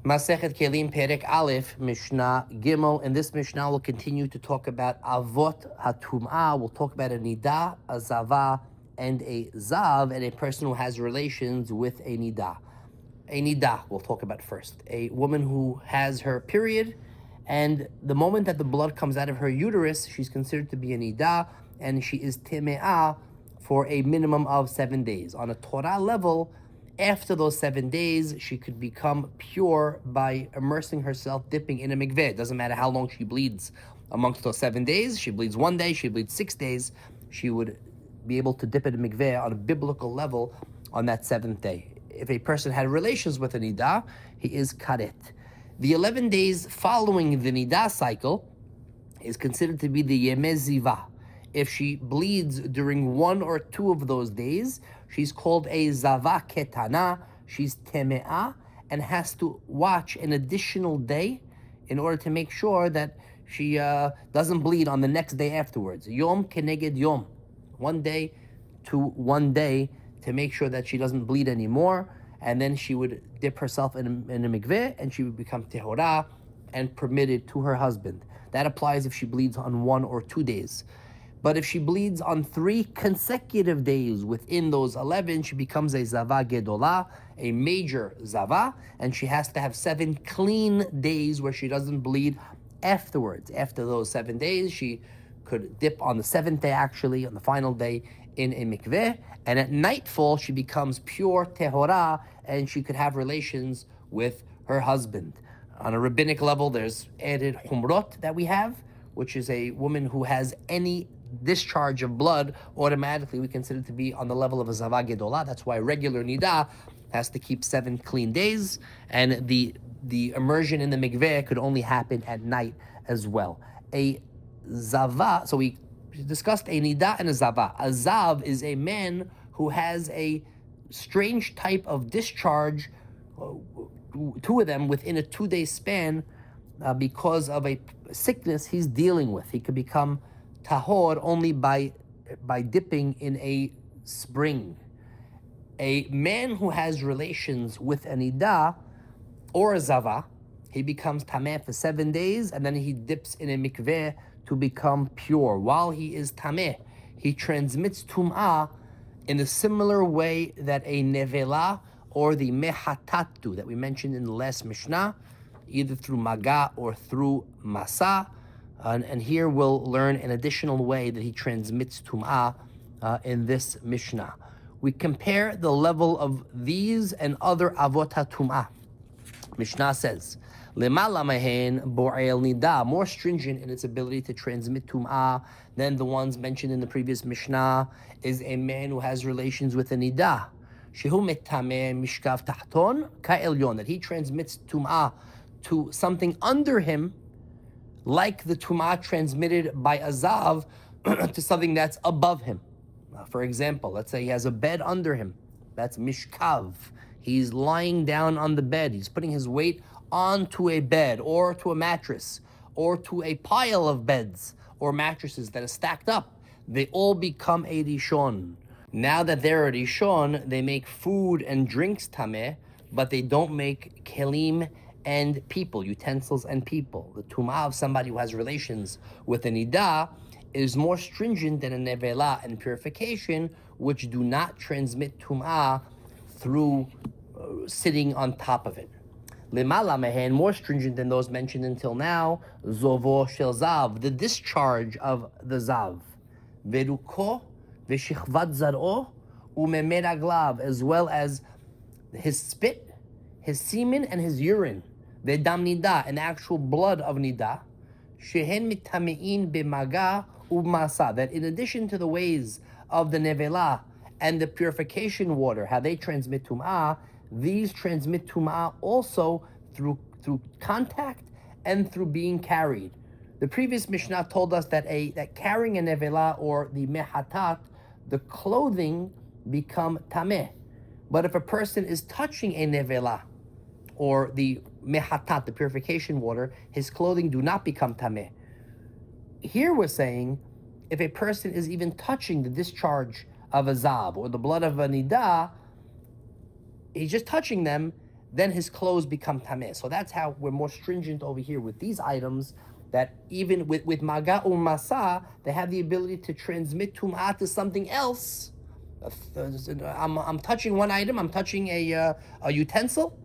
Masechet Kelim Perek Aleph, Mishnah Gimel. And this Mishnah will continue to talk about Avot HaTum'ah. We'll talk about a Nidah, a Zavah, and a Zav, and a person who has relations with a Nidah. A Nidah we'll talk about first. A woman who has her period, and the moment that the blood comes out of her uterus, she's considered to be a Nidah, and she is Teme'ah for a minimum of 7 days. On a Torah level, after those 7 days, she could become pure by immersing herself, dipping in a mikveh. It doesn't matter how long she bleeds amongst those 7 days. She bleeds 1 day, she bleeds 6 days. She would be able to dip in a mikveh on a biblical level on that 7th day. If a person had relations with a nidah, he is karet. The 11 days following the nidah cycle is considered to be the yemei zivah. If she bleeds during 1 or 2 of those days, she's called a zavah ketana. She's teme'ah and has to watch an additional day in order to make sure that she doesn't bleed on the next day afterwards. Yom keneged yom. 1 day to 1 day to make sure that she doesn't bleed anymore. And then she would dip herself in a mikveh and she would become tehorah and permitted to her husband. That applies if she bleeds on 1 or 2 days. But if she bleeds on 3 consecutive days within those 11, she becomes a zavah gedolah, a major zavah, and she has to have 7 clean days where she doesn't bleed afterwards. After those 7 days, she could dip on the 7th day, actually, on the final day, in a mikveh, and at nightfall, she becomes pure tehorah, and she could have relations with her husband. On a rabbinic level, there's added humrot that we have, which is a woman who has any discharge of blood, automatically we consider to be on the level of a zavah gedolah. That's why regular nidah has to keep 7 clean days, and the immersion in the mikveh could only happen at night as well. A zavah, so we discussed a nidah and a zavah. A zav is a man who has a strange type of discharge, 2 of them within a 2-day span, because of a sickness he's dealing with. He could become tahor only by dipping in a spring. A man who has relations with a nidah or a zavah, he becomes tameh for 7 days, and then he dips in a mikveh to become pure. While he is tameh, he transmits tum'ah in a similar way that a nevela or the mehatat do, that we mentioned in the last Mishnah, either through maga or through masa. And here we'll learn an additional way that he transmits tum'ah in this Mishnah. We compare the level of these and other avot tum'ah. Mishnah says, Lemala mehen bo'el nidah, more stringent in its ability to transmit tum'ah than the ones mentioned in the previous Mishnah, is a man who has relations with a nidah. Shehu metameh mishkav tahton ka'elyon, that he transmits tum'ah to something under him, like the tum'ah transmitted by a zav to something that's above him. For example, let's say he has a bed under him. That's mishkav. He's lying down on the bed. He's putting his weight onto a bed or to a mattress or to a pile of beds or mattresses that are stacked up. They all become a rishon. Now that they're a rishon, they make food and drinks tameh, but they don't make kelim and people, utensils and people. The tum'ah of somebody who has relations with a nidah is more stringent than a nevela and purification, which do not transmit tum'ah through sitting on top of it. Lemala mehen, more stringent than those mentioned until now, zovo shel zav, the discharge of the zav. Veruko v'shichvat zar'o u'memei raglav, as well as his spit, his semen, and his urine. Ve'dam nidah, and the actual blood of nidah. Shehen mitamein b'maga u'masa, that in addition to the ways of the nevela and the purification water, how they transmit tum'ah, these transmit tum'ah also through contact and through being carried. The previous Mishnah told us that carrying a nevela or the mehatat, the clothing become tameh. But if a person is touching a nevela or the mehatat, the purification water, his clothing do not become tameh. Here we're saying, if a person is even touching the discharge of a zav or the blood of a nidah, he's just touching them, then his clothes become tameh. So that's how we're more stringent over here with these items, that even with maga or masa, they have the ability to transmit tum'ah to something else. I'm touching one item, I'm touching a utensil,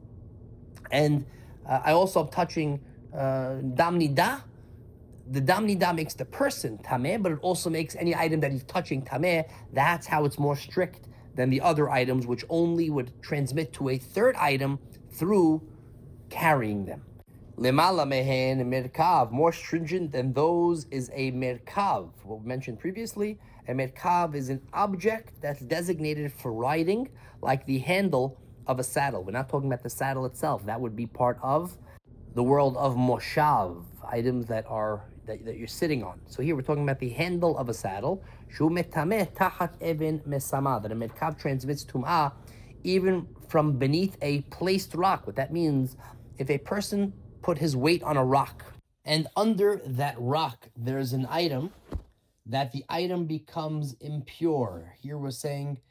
and I also am touching dam nida. The dam nida makes the person tameh, but it also makes any item that he's touching tameh. That's how it's more strict than the other items, which only would transmit to a third item through carrying them. Lemala mehen merkav, more stringent than those is a merkav. What we mentioned previously, a merkav is an object that's designated for riding, like the handle of a saddle. We're not talking about the saddle itself. That would be part of the world of moshav, items that you're sitting on. So here we're talking about the handle of a saddle. Shu metameh tahat even mesama, that a merkav transmits tum'ah even from beneath a placed rock. What that means, if a person put his weight on a rock, and under that rock there's an item, that the item becomes impure. Here we're saying,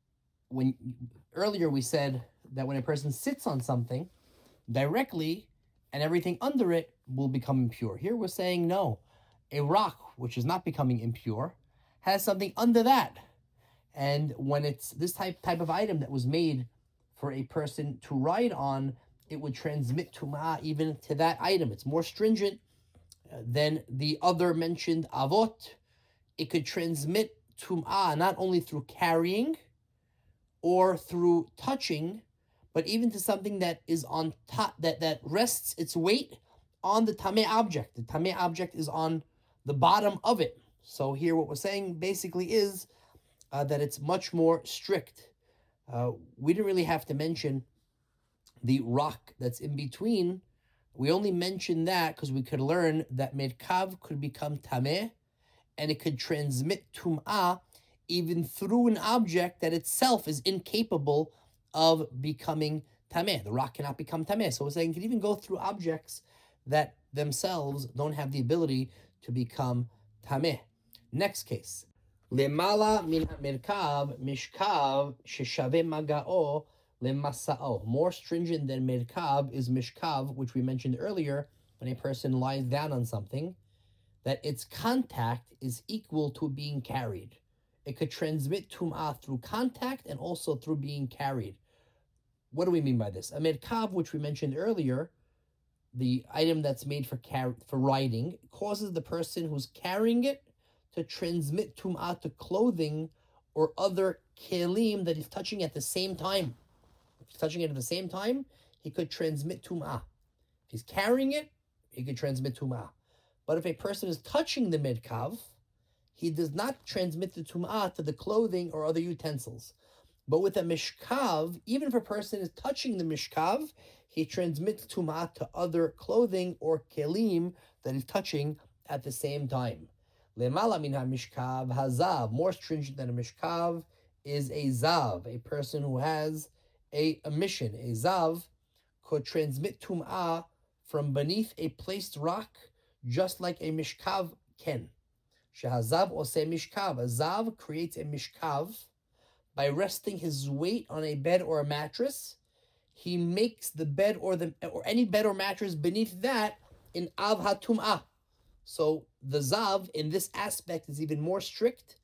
earlier we said that when a person sits on something directly, and everything under it will become impure. Here we're saying no. A rock, which is not becoming impure, has something under that. And when it's this type of item that was made for a person to ride on, it would transmit tum'ah even to that item. It's more stringent than the other mentioned avot. It could transmit tum'ah not only through carrying or through touching, but even to something that is on top, that rests its weight on the tameh object. The tameh object is on the bottom of it. So here what we're saying basically is that it's much more strict. We didn't really have to mention the rock that's in between. We only mentioned that because we could learn that merkav could become tameh, and it could transmit tum'ah even through an object that itself is incapable of becoming tameh. The rock cannot become tameh. So we're saying it can even go through objects that themselves don't have the ability to become tameh. Next case. Lemala min merkav mishkav sheshave maga'o lemasa'o. More stringent than merkav is mishkav, which we mentioned earlier, when a person lies down on something, that its contact is equal to being carried. It could transmit tum'ah through contact and also through being carried. What do we mean by this? A merkav, which we mentioned earlier, the item that's made for riding, causes the person who's carrying it to transmit tum'ah to clothing or other kelim that he's touching at the same time. If he's touching it at the same time, he could transmit tum'ah. If he's carrying it, he could transmit tum'ah. But if a person is touching the merkav, he does not transmit the tum'ah to the clothing or other utensils. But with a mishkav, even if a person is touching the mishkav, he transmits tum'ah to other clothing or kelim that he's touching at the same time. Lemala min ha-mishkav hazav, more stringent than a mishkav, is a zav, a person who has a mission. A zav could transmit tum'ah from beneath a placed rock, just like a mishkav can. Shehazav oseh mishkav. A zav creates a mishkav by resting his weight on a bed or a mattress. He makes the bed or any bed or mattress beneath that in av hatum'ah. So the zav in this aspect is even more strict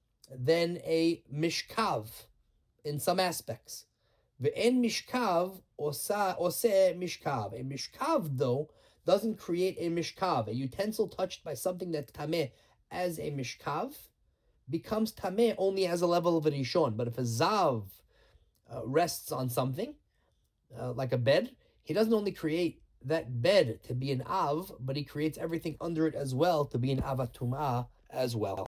than a mishkav in some aspects. Ve'en mishkav oseh mishkav. A mishkav, though, doesn't create a mishkav. A utensil touched by something that's tameh as a mishkav becomes tameh only as a level of a rishon. But if a zav rests on something, like a bed, he doesn't only create that bed to be an av, but he creates everything under it as well to be an avatumah as well.